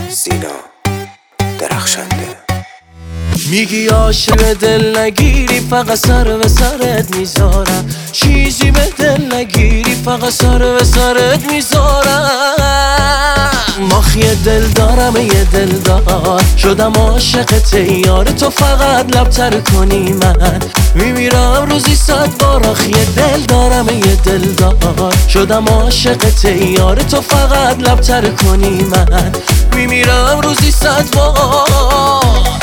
سینا درخشنده. میگی عاشق دل نگیری، فقط سر به سرت میذارم. چیزی به دل نگیری، فقط سر به سرت میذارم. ماخی دل دارم یه دلدار، شدم عاشق یار تو، فقط لبتر کنی من میمیرم روزی 100 بار. آخی دل دارم یه دلدار، شدم عاشق یار تو، فقط لبتر کنی من میمیرم روزی 100 بار.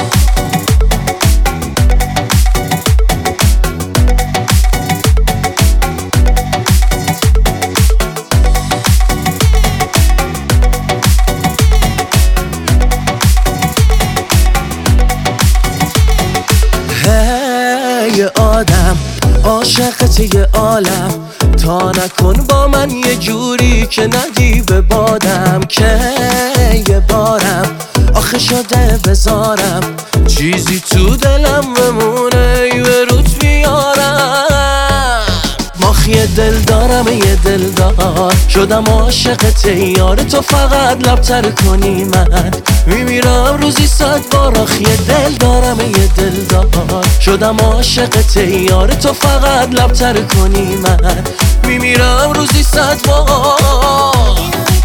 یه آدم عاشقت یه عالم، تا نکن با من یه جوری که ندی به بادم. که یه بارم آخه شده بذارم، چیزی تو دلم بمونه به روت بیارم. ماخی دل دارم یه دلدار، شدم عاشق یار تو، فقط لبتر کنی من میمیرم روزی 100 بار. آخی دل دارم یه دلدار، شدم عاشق یار تو، فقط لبتر کنی من میمیرم روزی 100 بار.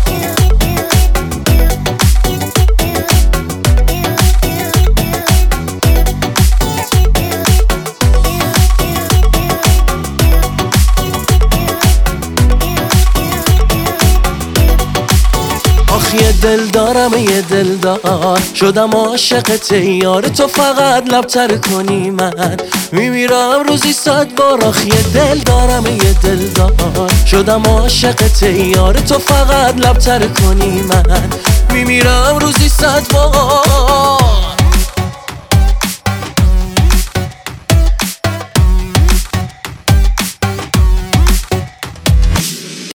یه دل دارم یه دلدار، شدم عاشق یار تو، فقط لبتر کنی من میمیرم روزی 100 بار. آخ یه دل دارم یه دلدار، شدم عاشق یار تو، فقط لبتر کنی من میمیرم روزی 100 بار.